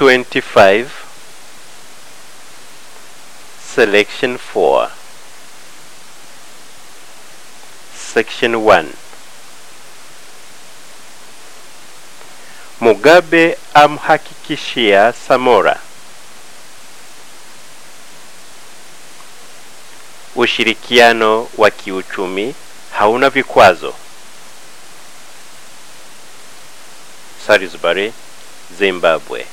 25 Selection 4 Section 1. Mugabe amhakikishia Samora ushirikiano wa kiuchumi hauna vikwazo. Salisbury, Zimbabwe.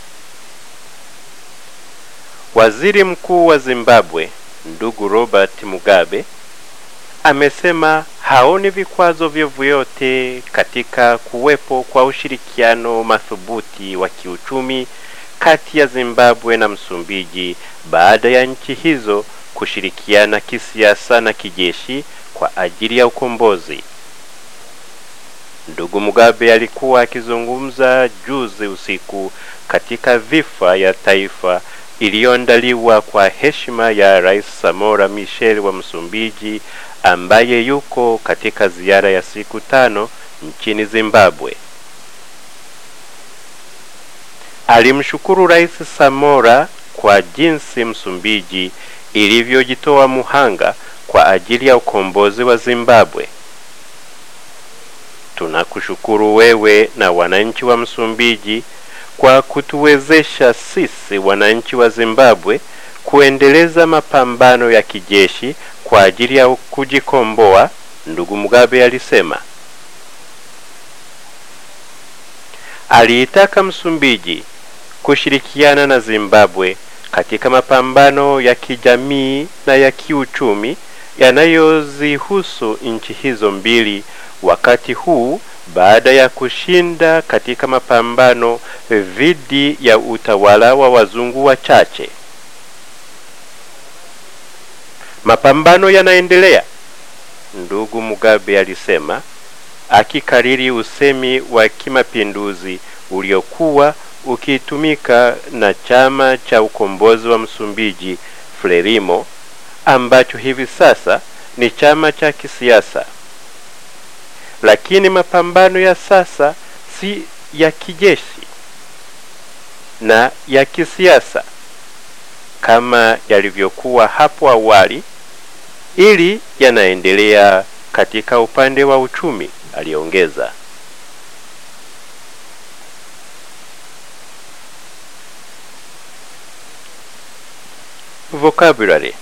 Waziri Mkuu wa Zimbabwe, ndugu Robert Mugabe, amesema haoni vikwazo vyovyote katika kuwepo kwa ushirikiano madhubuti wa kiuchumi kati ya Zimbabwe na Msumbiji baada ya nchi hizo kushirikiana kisiasa na kijeshi kwa ajili ya ukombozi. Ndugu Mugabe alikuwa akizungumza juzi usiku katika dhifa ya taifa iliyoandaliwa kwa heshima ya Rais Samora Machel wa Msumbiji ambaye yuko katika ziara ya siku 5 nchini Zimbabwe. Alimshukuru Rais Samora kwa jinsi Msumbiji ilivyojitoa muhanga kwa ajili ya ukombozi wa Zimbabwe. Tunakushukuru wewe na wananchi wa Msumbiji kwa kutuwezesha sisi wananchi wa Zimbabwe kuendeleza mapambano ya kijeshi kwa ajili ya kujikomboa, ndugu Mugabe alisema. Aliitaka Msumbiji kushirikiana na Zimbabwe katika mapambano ya kijamii na ya kiuchumi yanayozihusu nchi hizo mbili wakati huu baada ya kushinda katika mapambano dhidi ya utawala wa wazungu wachache. Mapambano yanaendelea, ndugu Mugabe alisema, akikariri usemi wa kimapinduzi uliokuwa ukitumika na chama cha ukombozi wa Msumbiji Frelimo, ambacho hivi sasa ni chama cha kisiasa. Lakini mapambano ya sasa si ya kijeshi na ya kisiasa kama yalivyokuwa hapo awali, ili yanaendelea katika upande wa uchumi, aliongeza. Vocabulary.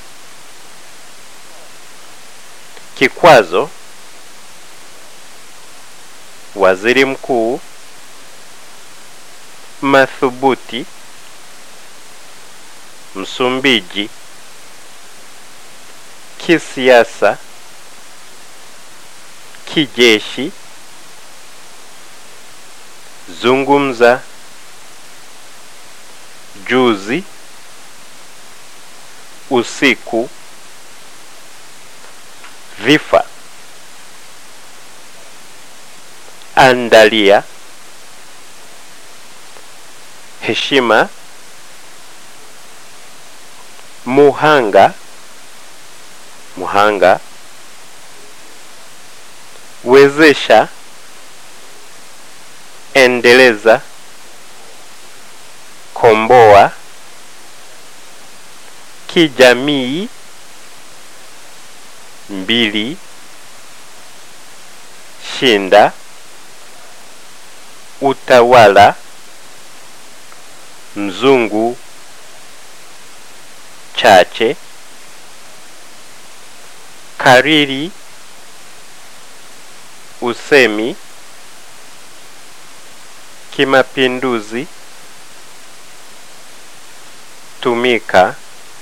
Kikwazo, waziri mkuu, madhubuti, Msumbiji, kisiasa, kijeshi, zungumza, juzi, usiku, vifa, andalia, heshima, muhanga, wezesha, endeleza, komboa, kijamii, mbili, shinda, utawala, mzungu, chache, kariri, usemi, kimapinduzi, tumika,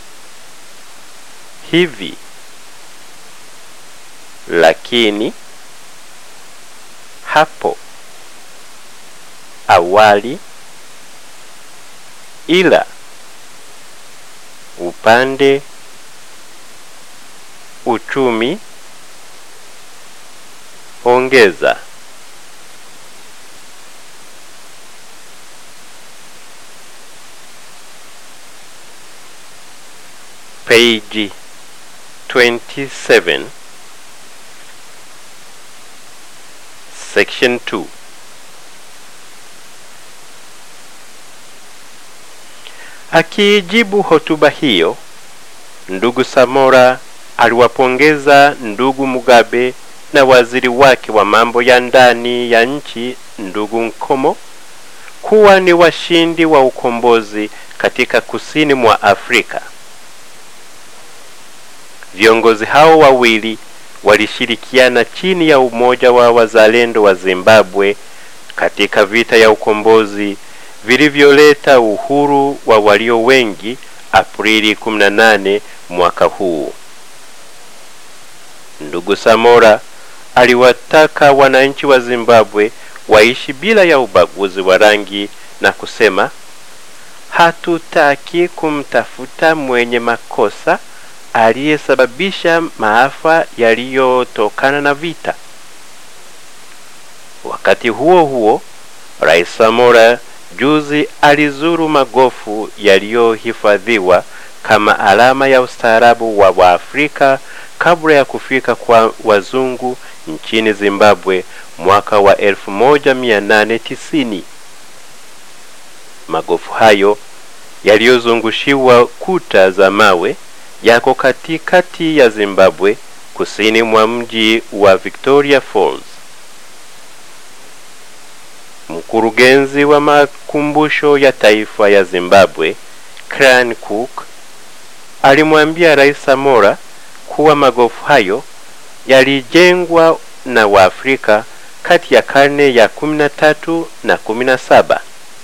hivi, lakini, hapo, awali, ila, upande, uchumi, ongeza. Page 27 Section 2. Akijibu hotuba hiyo, ndugu Samora aliwapongeza ndugu Mugabe na waziri wake wa mambo ya ndani ya nchi ndugu Nkomo kuwa ni washindi wa ukombozi katika kusini mwa Afrika. Viongozi hao wawili walishirikiana chini ya umoja wa wazalendo wa Zimbabwe katika vita ya ukombozi vilivyoleta uhuru wa walio wengi Aprili 18 mwaka huu. Ndugu Samora aliwataka wananchi wa Zimbabwe waishi bila ya ubaguzi wa rangi na kusema, hatutaki kumtafuta mwenye makosa aliyesababisha maafa yaliyotokana na vita. Wakati huo huo, Rais Samora juzi alizuru magofu yaliyohifadhiwa kama alama ya ustaarabu wa Afrika kabla ya kufika kwa wazungu nchini Zimbabwe mwaka wa 1890. Magofu hayo yaliyozungushiwa kuta za mawe yako katikati ya Zimbabwe kusini mwa mji wa Victoria Falls. Mkurugenzi wa makumbusho ya taifa ya Zimbabwe, Cran Cook, alimwambia Rais Samora kuwa magofu hayo yalijengwa na Waafrika kati ya karne ya 13 na 17.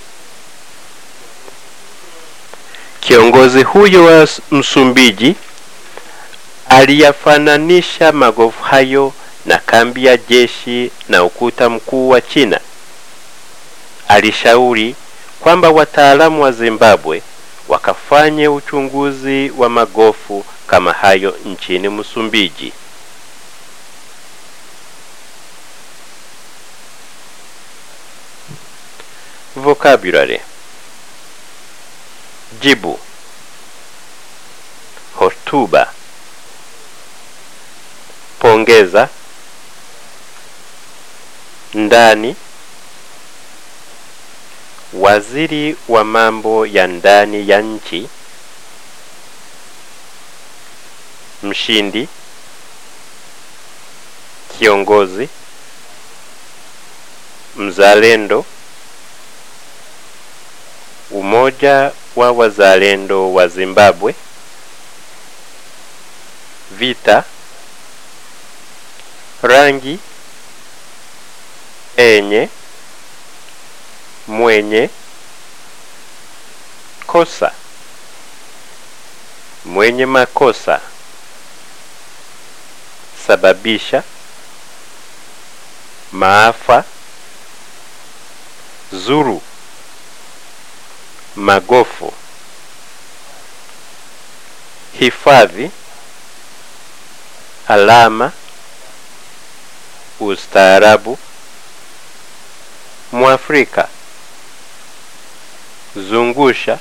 Kiongozi huyo wa Msumbiji aliyafananisha magofu hayo na kambi ya jeshi na ukuta mkuu wa China. Alishauri kwamba wataalamu wa Zimbabwe wakafanye uchunguzi wa magofu kama hayo nchini Msumbiji. Vocabulary. Jibu. Hotuba. Pongeza. Ndani. Waziri wa mambo ya ndani ya nchi. Mshindi. Kiongozi. Mzalendo. Umoja wa wazalendo wa Zimbabwe. Vita. Rangi. Enye. Mwenye. Kosa. Mwenye makosa. Sababisha. Maafa. Zuru. Magofu. Hifadhi. Alama. Ustaarabu. Mwafrika. Zungusha.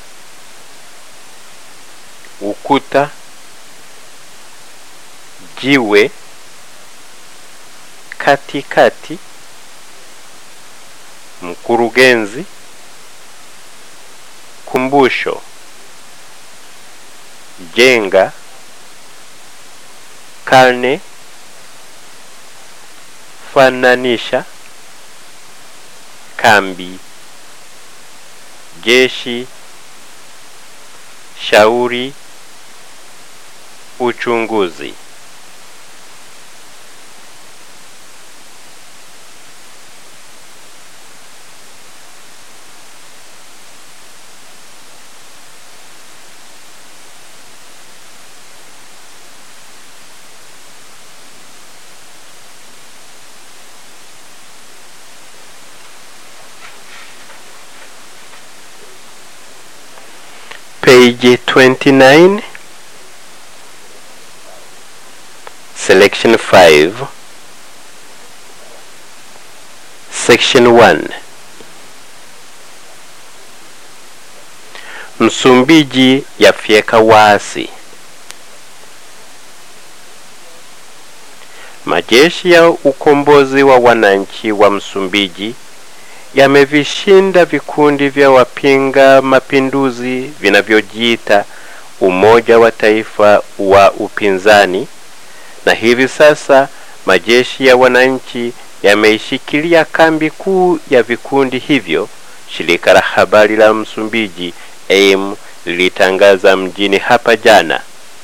Ukuta. Jiwe. Katikati. Mkurugenzi. Kumbusho. Jenga. Karne. Fananisha. Kambi. Jeshi. Shauri. Uchunguzi. Page 29, Selection 5, Section 1. Msumbiji yafyeka waasi. Majeshi ya ukombozi wa wananchi wa Msumbiji yamevishinda vikundi vya wapinga mapinduzi vinavyojiita Umoja wa Taifa wa Upinzani, na hivi sasa majeshi ya wananchi yameishikilia kambi kuu ya vikundi hivyo. Shirika la habari la Msumbiji AIM lilitangaza mjini hapa jana.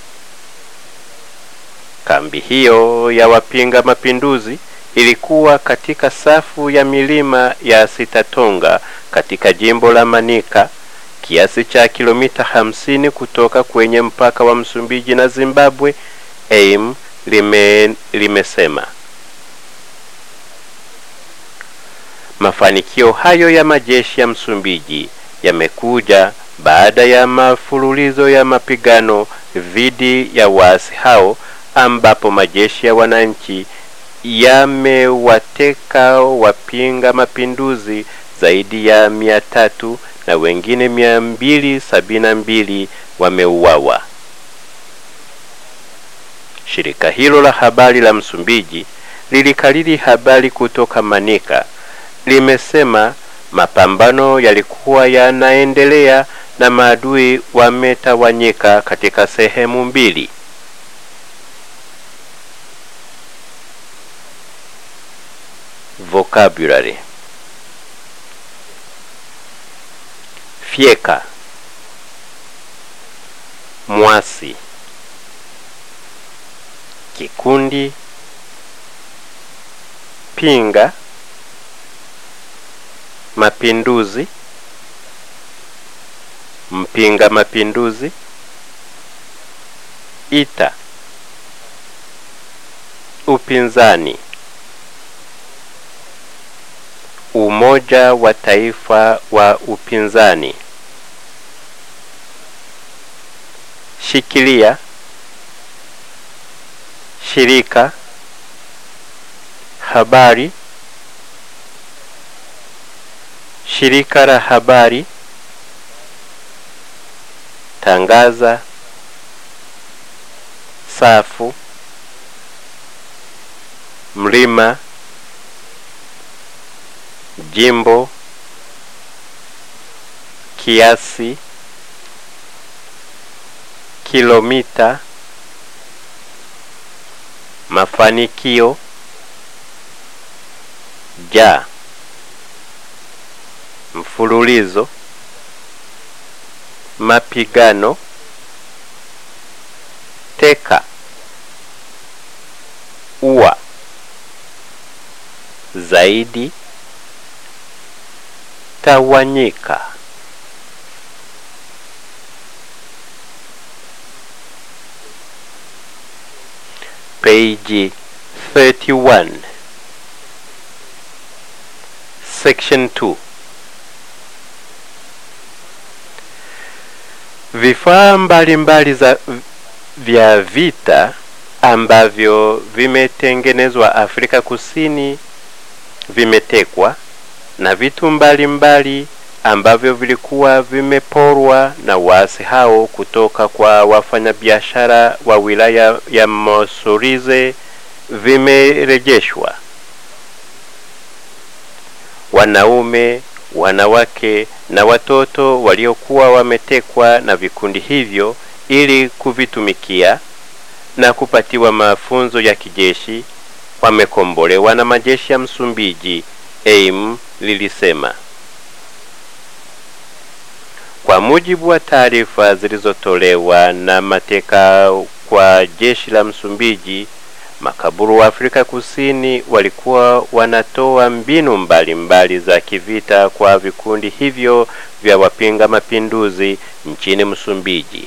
Kambi hiyo ya wapinga mapinduzi ilikuwa katika safu ya milima ya Sitatonga katika jimbo la Manica, kiasi cha kilomita 50 kutoka kwenye mpaka wa Msumbiji na Zimbabwe. AIM limesema mafanikio hayo ya majeshi ya Msumbiji yamekuja baada ya mafululizo ya mapigano dhidi ya waasi hao, ambapo majeshi ya wananchi yamewateka wapinga mapinduzi zaidi ya 300 na wengine 272 wameuawa. Shirika hilo la habari la Msumbiji lilikariri habari kutoka Manica, limesema mapambano yalikuwa yanaendelea na maadui wametawanyika katika sehemu mbili. Vocabulary: fieka, mwasi, kikundi, pinga, mapinduzi, mpinga mapinduzi, ita, upinzani, Umoja wa Taifa wa Upinzani, shikilia, shirika, habari, shirika la habari, tangaza, safu, mlima, jimbo, kiasi, kilomita, mafanikio, ja, mfululizo, mapigano, teka, ua, zaidi, tawanyika. Page 31, Section 2. Vifaa mbalimbali vya vita ambavyo vimetengenezwa Afrika Kusini vimetekwa, na vitu mbalimbali ambavyo vilikuwa vimeporwa na waasi hao kutoka kwa wafanyabiashara wa wilaya ya Mosorize vimerejeshwa. Wanaume, wanawake na watoto waliokuwa wametekwa na vikundi hivyo ili kuvitumikia na kupatiwa mafunzo ya kijeshi wamekombolewa na majeshi ya Msumbiji, AIM lilisema. Kwa mujibu wa taarifa zilizotolewa na mateka kwa jeshi la Msumbiji, makaburu wa Afrika Kusini walikuwa wanatoa mbinu mbalimbali za kivita kwa vikundi hivyo vya wapinga mapinduzi nchini Msumbiji.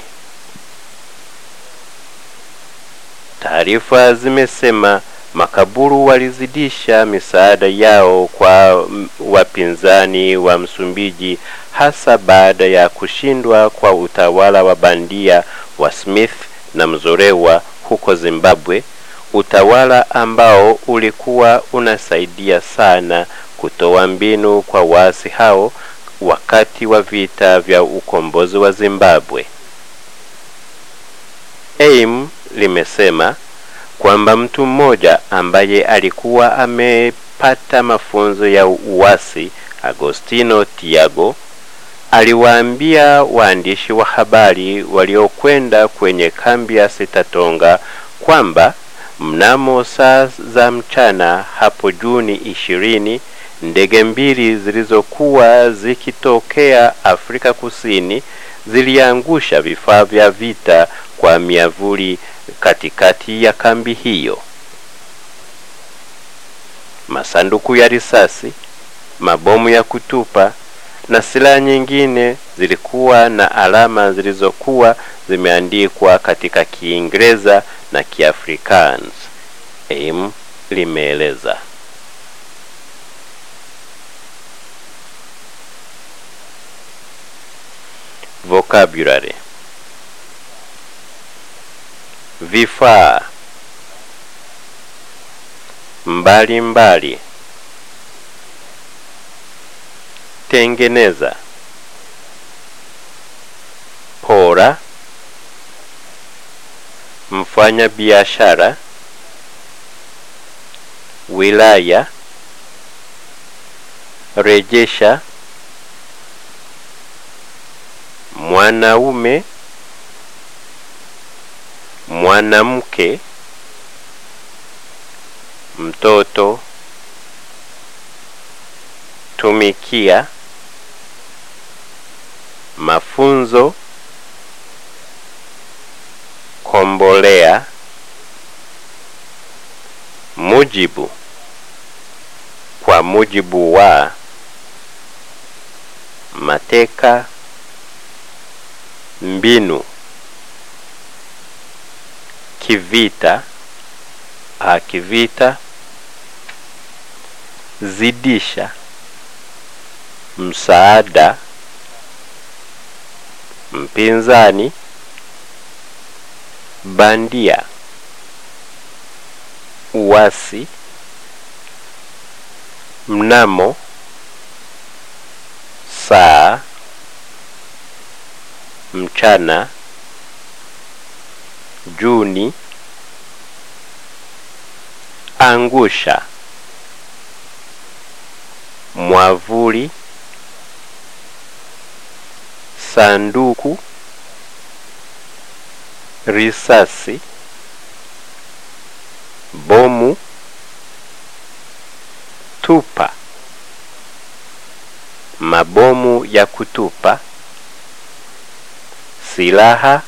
Taarifa zimesema makaburu walizidisha misaada yao kwa wapinzani wa Msumbiji, hasa baada ya kushindwa kwa utawala wa bandia wa Smith na Mzolewa huko Zimbabwe, utawala ambao ulikuwa unasaidia sana kutoa mbinu kwa waasi hao wakati wa vita vya ukombozi wa Zimbabwe. AIM limesema kwamba mtu mmoja ambaye alikuwa amepata mafunzo ya uasi Agostino Tiago, aliwaambia waandishi wa habari waliokwenda kwenye kambi ya Sitatonga kwamba mnamo saa za mchana hapo Juni 20, ndege mbili zilizokuwa zikitokea Afrika Kusini ziliangusha vifaa vya vita kwa miavuli katikati ya kambi hiyo. Masanduku ya risasi, mabomu ya kutupa na silaha nyingine zilikuwa na alama zilizokuwa zimeandikwa katika Kiingereza na Kiafrikaans, AIM limeeleza. Vocabulary: vifaa mbalimbali, tengeneza, pora, mfanya biashara, wilaya, rejesha, mwanaume, mwanamke, mtoto, tumikia, mafunzo, kombolea, mujibu, kwa mujibu wa, mateka, mbinu, kivita, kivita, zidisha, msaada, mpinzani, bandia, uasi, mnamo, saa, mchana, Juni, angusha, mwavuli, sanduku, risasi, bomu, tupa, mabomu ya kutupa, silaha,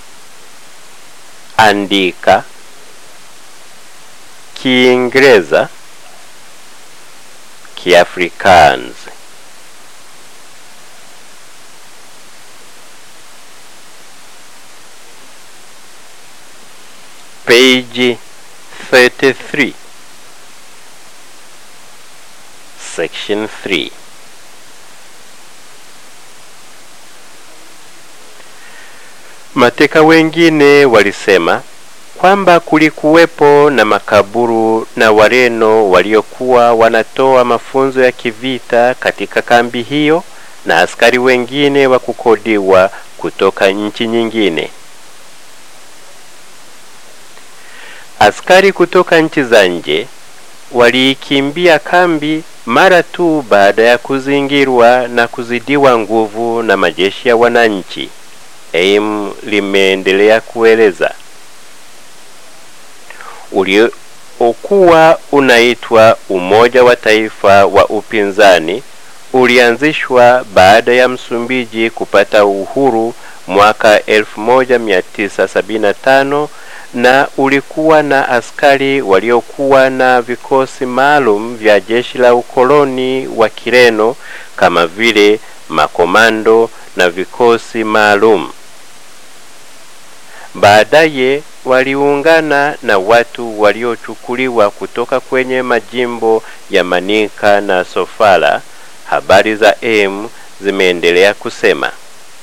andika, Kiingereza, Kiafrikaans. Page 33, Section 3. Mateka wengine walisema kwamba kulikuwepo na makaburu na Wareno waliokuwa wanatoa mafunzo ya kivita katika kambi hiyo na askari wengine wa kukodiwa kutoka nchi nyingine. Askari kutoka nchi za nje walikimbia kambi mara tu baada ya kuzingirwa na kuzidiwa nguvu na majeshi ya wananchi, AIM limeendelea kueleza. Uliokuwa unaitwa Umoja wa Taifa wa Upinzani ulianzishwa baada ya Msumbiji kupata uhuru mwaka 1975 na ulikuwa na askari waliokuwa na vikosi maalum vya jeshi la ukoloni wa Kireno kama vile makomando na vikosi maalum. Baadaye waliungana na watu waliochukuliwa kutoka kwenye majimbo ya Manica na Sofala. Habari za AIM zimeendelea kusema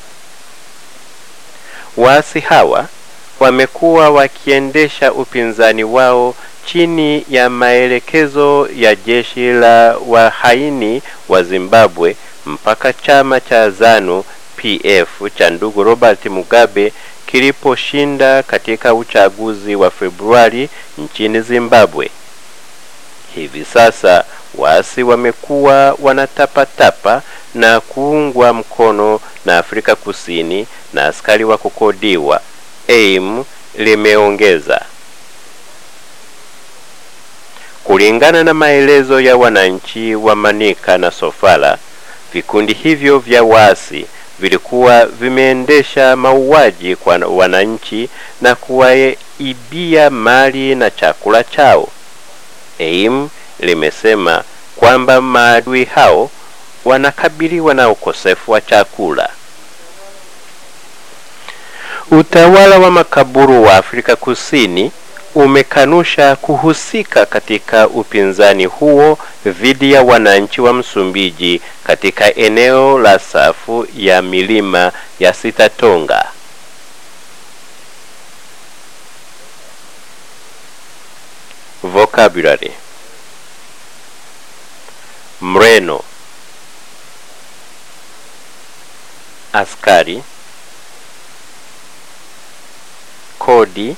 waasi hawa wamekuwa wakiendesha upinzani wao chini ya maelekezo ya jeshi la wahaini wa Zimbabwe mpaka chama cha ZANU PF cha ndugu Robert Mugabe kiliposhinda katika uchaguzi wa Februari nchini Zimbabwe. Hivi sasa waasi wamekuwa wanatapatapa na kuungwa mkono na Afrika Kusini na askari wa kukodiwa, AIM limeongeza. Kulingana na maelezo ya wananchi wa Manika na Sofala, vikundi hivyo vya waasi vilikuwa vimeendesha mauaji kwa wananchi na kuwaibia mali na chakula chao. AIM limesema kwamba maadui hao wanakabiliwa na ukosefu wa chakula. Utawala wa makaburu wa Afrika Kusini umekanusha kuhusika katika upinzani huo dhidi ya wananchi wa Msumbiji katika eneo la safu ya milima ya Sitatonga. Vocabulary: mreno, askari, kodi,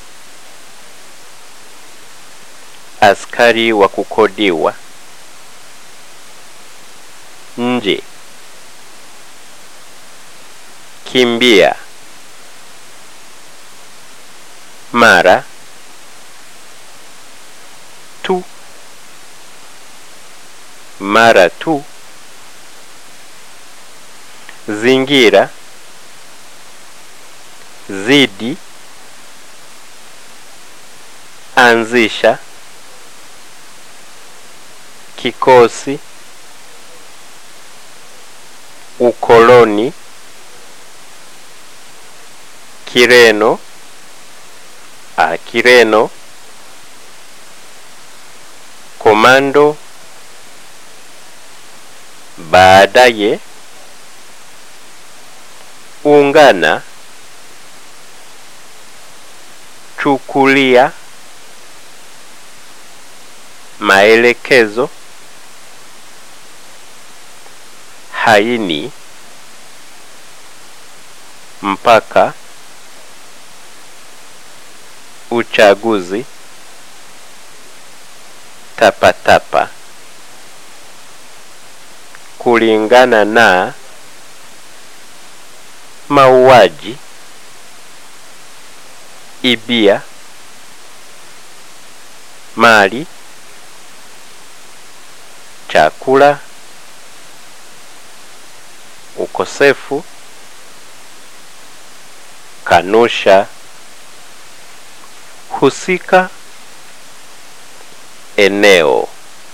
askari wa kukodiwa, nje, kimbia, mara, tu, mara tu, zingira, zidi, anzisha, kikosi, ukoloni, Kireno, Kireno, komando, baadaye, ungana, chukulia, maelekezo, haini, mpaka, uchaguzi, tapatapa, kulingana na, mauaji, ibia, mali, chakula, ukosefu, kanusha, husika, eneo.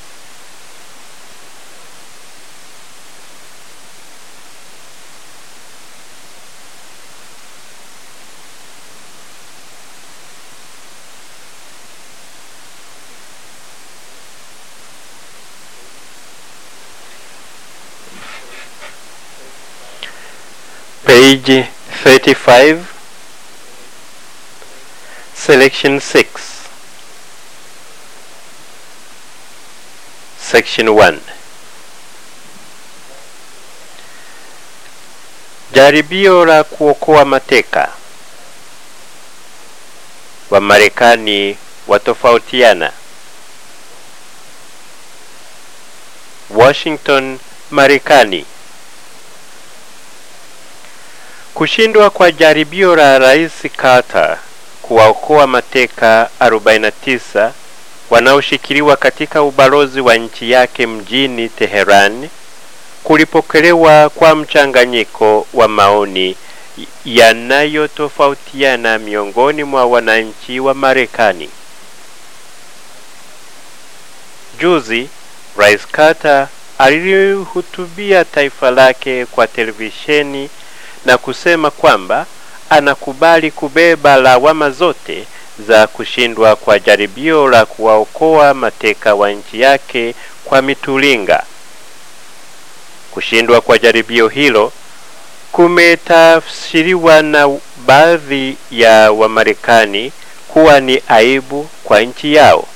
Page 35, Selection 6, Section 1. Jaribio la kuokoa mateka. Wamarekani watofautiana. Washington, Marekani. Kushindwa kwa jaribio la Rais Carter kuwaokoa mateka 49 wanaoshikiliwa katika ubalozi wa nchi yake mjini Teheran kulipokelewa kwa mchanganyiko wa maoni yanayotofautiana miongoni mwa wananchi wa Marekani. Juzi, Rais Carter alihutubia taifa lake kwa televisheni na kusema kwamba anakubali kubeba lawama zote za kushindwa kwa jaribio la kuwaokoa mateka wa nchi yake kwa mitulinga. Kushindwa kwa jaribio hilo kumetafsiriwa na baadhi ya Wamarekani kuwa ni aibu kwa nchi yao.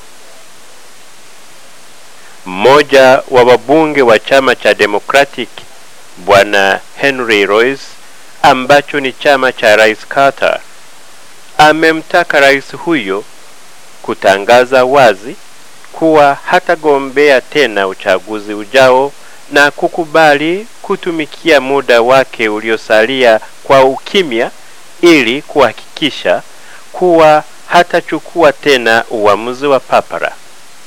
Mmoja wa wabunge wa chama cha Democratic, Bwana Henry Royce, ambacho ni chama cha Rais Carter, amemtaka rais huyo kutangaza wazi kuwa hatagombea tena uchaguzi ujao na kukubali kutumikia muda wake uliosalia kwa ukimya ili kuhakikisha kuwa hatachukua tena uamuzi wa papara.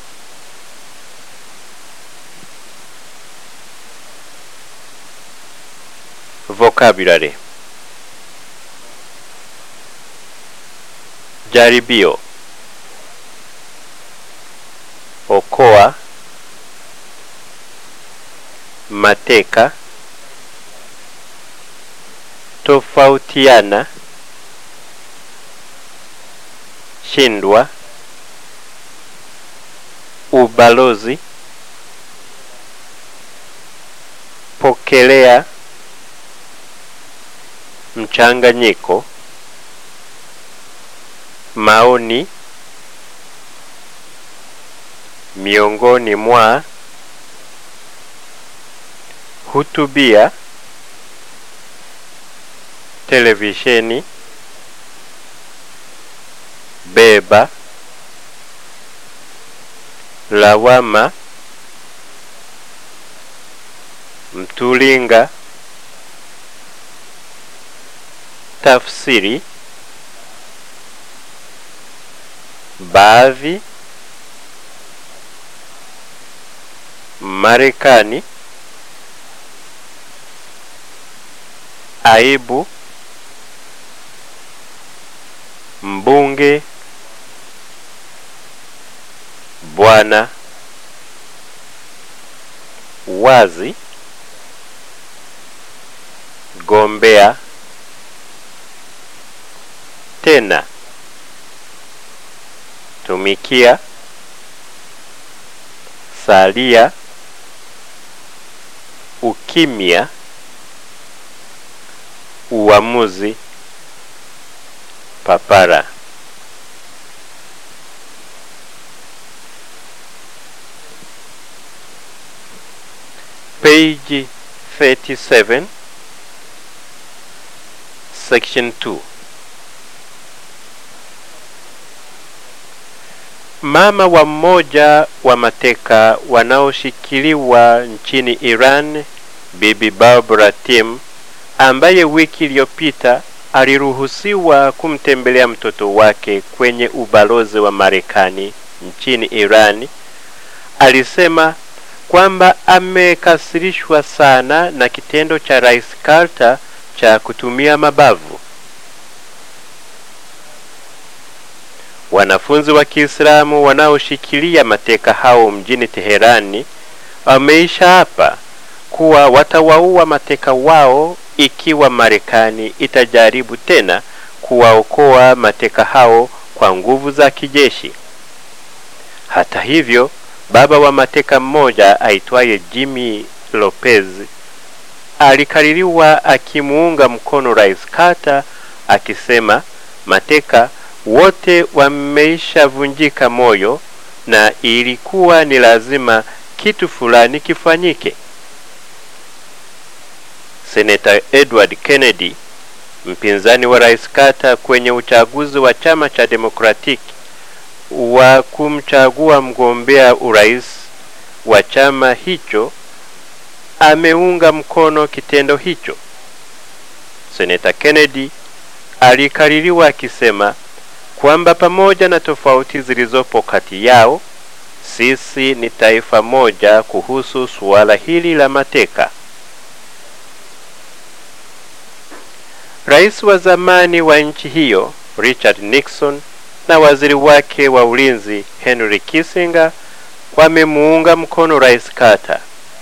Vocabulary: jaribio, okoa, mateka, tofautiana, shindwa, ubalozi, pokelea, mchanganyiko, maoni, miongoni mwa, hutubia, televisheni, beba, lawama, mtulinga, tafsiri, baadhi, Marekani, aibu, mbunge, bwana, wazi, gombea, tena, tumikia, salia, ukimya, uamuzi, papara. Page 37, Section 2. Mama wa mmoja wa mateka wanaoshikiliwa nchini Iran, Bibi Barbara Tim, ambaye wiki iliyopita aliruhusiwa kumtembelea mtoto wake kwenye ubalozi wa Marekani nchini Iran, alisema kwamba amekasirishwa sana na kitendo cha Rais Carter cha kutumia mabavu. Wanafunzi wa Kiislamu wanaoshikilia mateka hao mjini Teherani wameisha hapa kuwa watawaua mateka wao ikiwa Marekani itajaribu tena kuwaokoa mateka hao kwa nguvu za kijeshi. Hata hivyo, baba wa mateka mmoja aitwaye Jimmy Lopez alikaririwa akimuunga mkono Rais Carter, akisema mateka wote wameishavunjika moyo na ilikuwa ni lazima kitu fulani kifanyike. Senator Edward Kennedy, mpinzani wa Rais Carter kwenye uchaguzi wa chama cha Democratic wa kumchagua mgombea urais wa chama hicho, ameunga mkono kitendo hicho. Senator Kennedy alikaririwa akisema kwamba pamoja na tofauti zilizopo kati yao, sisi ni taifa moja kuhusu suala hili la mateka. Rais wa zamani wa nchi hiyo, Richard Nixon, na waziri wake wa ulinzi, Henry Kissinger, wamemuunga mkono Rais Carter.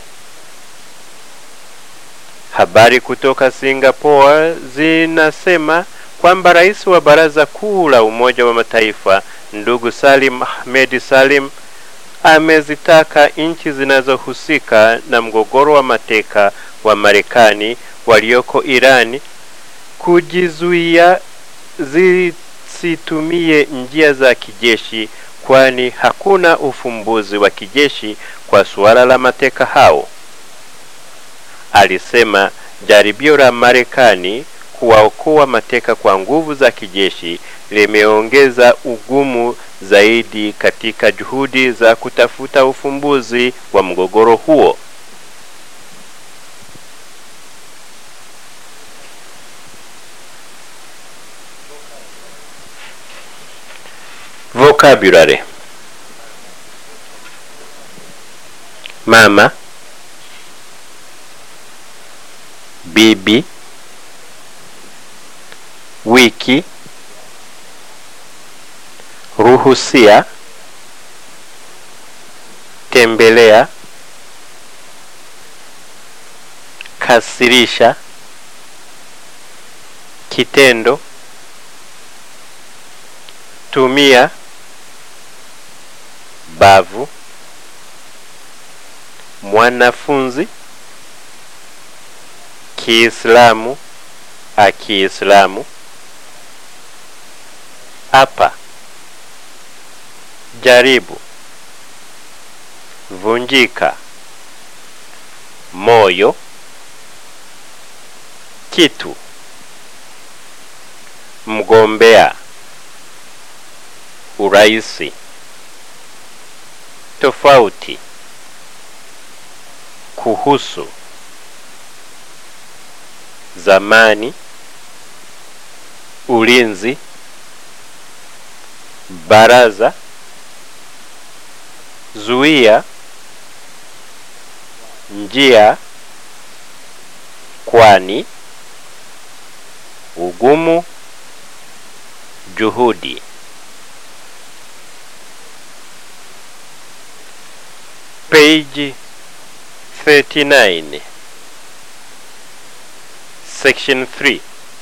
Habari kutoka Singapore zinasema kwamba rais wa Baraza Kuu la Umoja wa Mataifa, ndugu Salim Ahmed Salim, amezitaka nchi zinazohusika na mgogoro wa mateka wa Marekani walioko Irani kujizuia zisitumie njia za kijeshi, kwani hakuna ufumbuzi wa kijeshi kwa suala la mateka hao. Alisema jaribio la Marekani kuwaokoa mateka kwa nguvu za kijeshi limeongeza ugumu zaidi katika juhudi za kutafuta ufumbuzi wa mgogoro huo. Vocabulary: mama, bibi, wiki, ruhusia, tembelea, kasirisha, kitendo, tumia, bavu, mwanafunzi, Kiislamu, Kiislamu, hapa, jaribu, vunjika, moyo, kitu, mgombea, uraisi, tofauti, kuhusu, zamani, ulinzi, baraza, zuia, njia, kwani, ugumu, juhudi. Page 39, Section 3.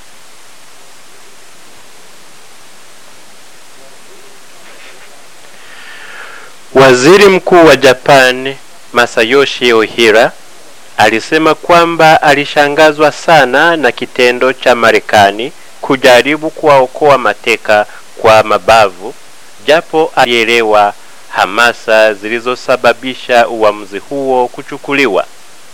Waziri Mkuu wa Japan Masayoshi Ohira alisema kwamba alishangazwa sana na kitendo cha Marekani kujaribu kuwaokoa mateka kwa mabavu, japo alielewa hamasa zilizosababisha uamuzi huo kuchukuliwa.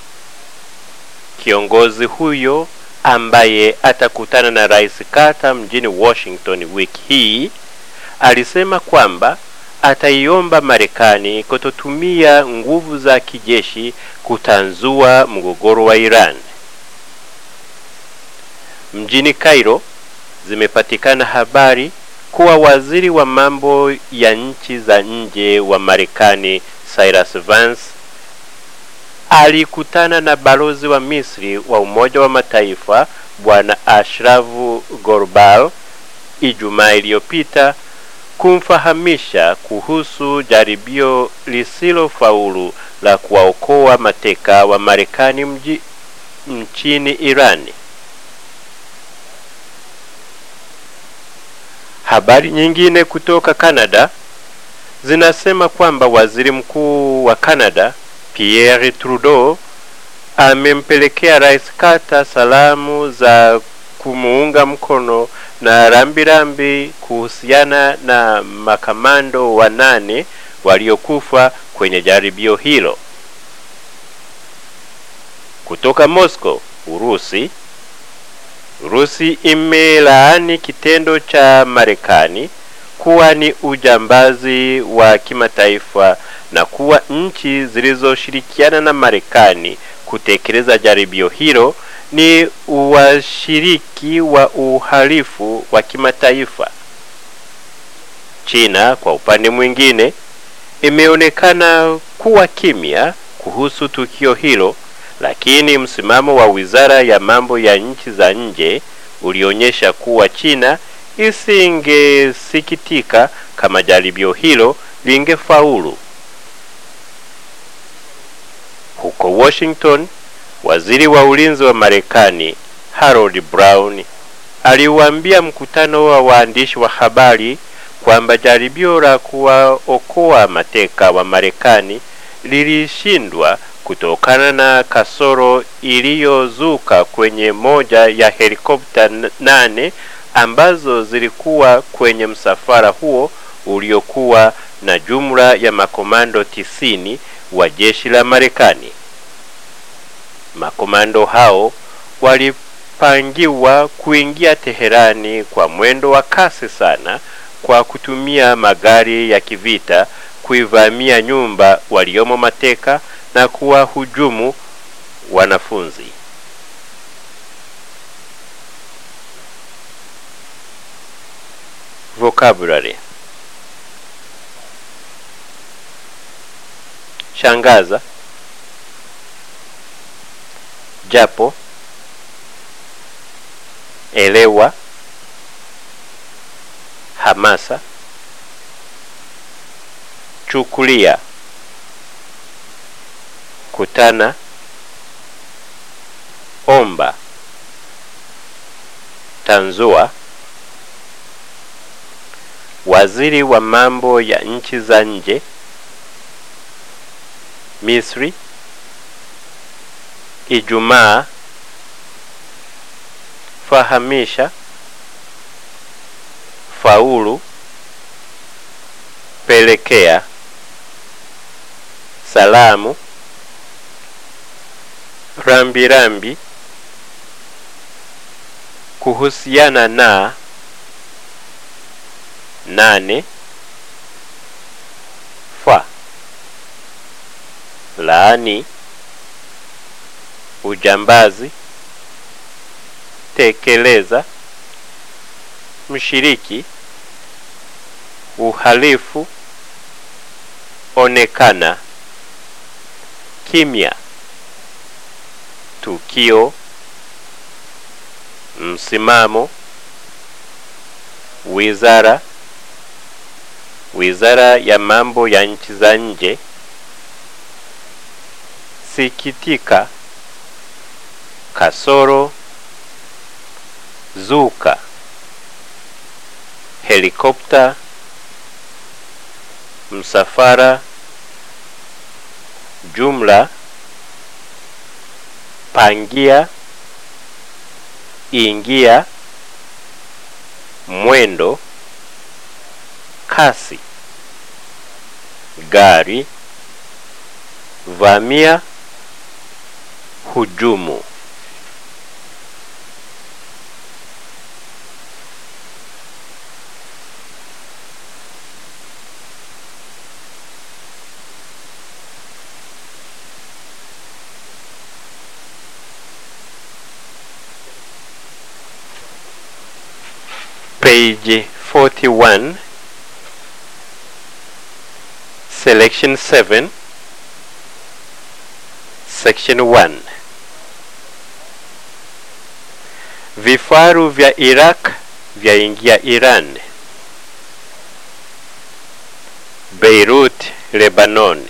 Kiongozi huyo ambaye atakutana na Rais Carter mjini Washington wiki hii alisema kwamba ataiomba Marekani kutotumia nguvu za kijeshi kutanzua mgogoro wa Iran. Mjini Cairo zimepatikana habari kuwa waziri wa mambo ya nchi za nje wa Marekani Cyrus Vance alikutana na balozi wa Misri wa Umoja wa Mataifa Bwana Ashrafu Gorbal Ijumaa iliyopita kumfahamisha kuhusu jaribio lisilofaulu la kuwaokoa mateka wa Marekani nchini Irani. Habari nyingine kutoka Canada zinasema kwamba waziri mkuu wa Canada Pierre Trudeau amempelekea Rais Carter salamu za kumuunga mkono na rambirambi kuhusiana na makamando 8 waliokufa kwenye jaribio hilo. Kutoka Moscow, Urusi imelaani kitendo cha Marekani kuwa ni ujambazi wa kimataifa na kuwa nchi zilizoshirikiana na Marekani kutekeleza jaribio hilo ni washiriki wa uhalifu wa kimataifa. China kwa upande mwingine imeonekana kuwa kimya kuhusu tukio hilo, lakini msimamo wa Wizara ya Mambo ya Nchi za Nje ulionyesha kuwa China isingesikitika kama jaribio hilo lingefaulu. Huko Washington, waziri wa ulinzi wa Marekani Harold Brown aliwaambia mkutano wa waandishi wa habari kwamba jaribio la kuwaokoa mateka wa Marekani lilishindwa kutokana na kasoro iliyozuka kwenye moja ya helikopta 8 ambazo zilikuwa kwenye msafara huo uliokuwa na jumla ya makomando 90 wa jeshi la Marekani. Makomando hao walipangiwa kuingia Teherani kwa mwendo wa kasi sana kwa kutumia magari ya kivita kuivamia nyumba waliomo mateka na kuwahujumu wanafunzi. Vocabulary: shangaza, japo, elewa, hamasa, chukulia, kutana, omba, tanzua. Waziri wa mambo ya nchi za nje, Misri, Ijumaa, fahamisha, faulu, pelekea, salamu, rambirambi, kuhusiana na, nane, fa, laani, ujambazi, tekeleza, mshiriki, uhalifu, onekana, kimya, tukio, msimamo, wizara, wizara ya mambo ya nchi za nje, sikitika, kasoro, zuka, helikopta, msafara, jumla, pangia, ingia, mwendo, kasi, gari, vamia, hujumu. Page 41, Selection 7, Section 1. Vifaru vya Iraq vyaingia Iran. Beirut, Lebanon.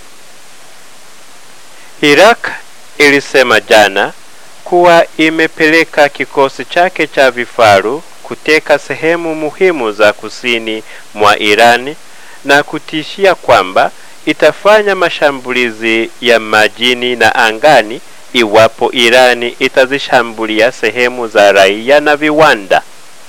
Iraq ilisema jana kuwa imepeleka kikosi chake cha vifaru kuteka sehemu muhimu za kusini mwa Iran na kutishia kwamba itafanya mashambulizi ya majini na angani iwapo Iran itazishambulia sehemu za raia na viwanda.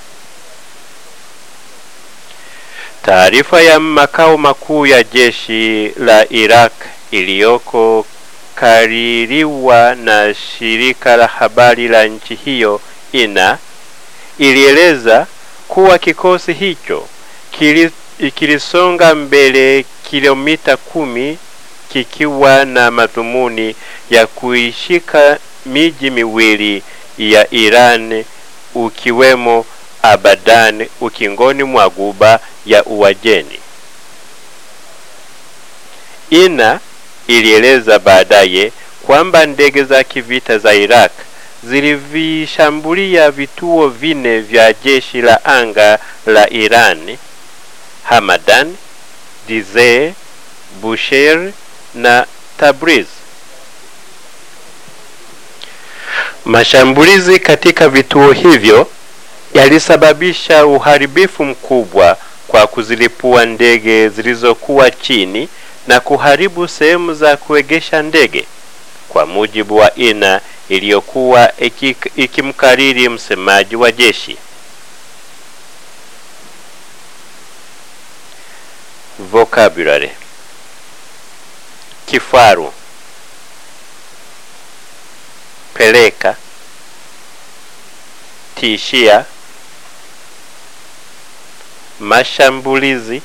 Taarifa ya makao makuu ya jeshi la Iraq iliyoko kaririwa na shirika la habari la nchi hiyo INA ilieleza kuwa kikosi hicho kilisonga mbele kilomita 10 kikiwa na madhumuni ya kuishika miji miwili ya Iran ukiwemo Abadan ukingoni mwa Ghuba ya Uajemi. INA ilieleza baadaye kwamba ndege za kivita za Iraq zilivishambulia vituo 4 vya jeshi la anga la Iran: Hamadan, Dizeh, Bushehr na Tabriz. Mashambulizi katika vituo hivyo yalisababisha uharibifu mkubwa kwa kuzilipua ndege zilizokuwa chini na kuharibu sehemu za kuegesha ndege, kwa mujibu wa INA iliyokuwa ikimkariri msemaji wa jeshi. Vocabulary: kifaru, peleka, tishia, mashambulizi,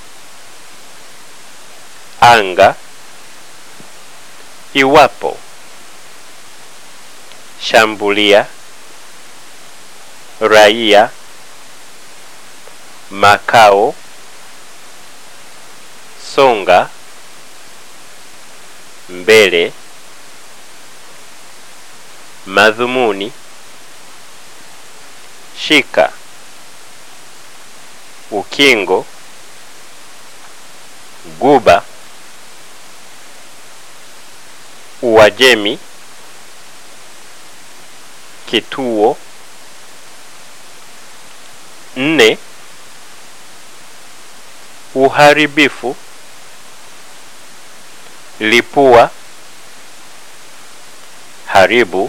anga, iwapo, shambulia, raia, makao, songa, mbele, madhumuni, shika, ukingo, guba, Uajemi, kituo, 4, uharibifu, lipua, haribu,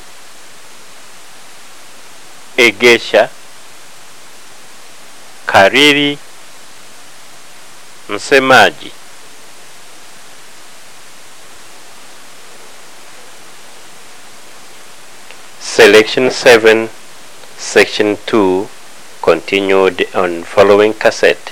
egesha, kariri, msemaji. Selection 7, Section 2, continued on following cassette.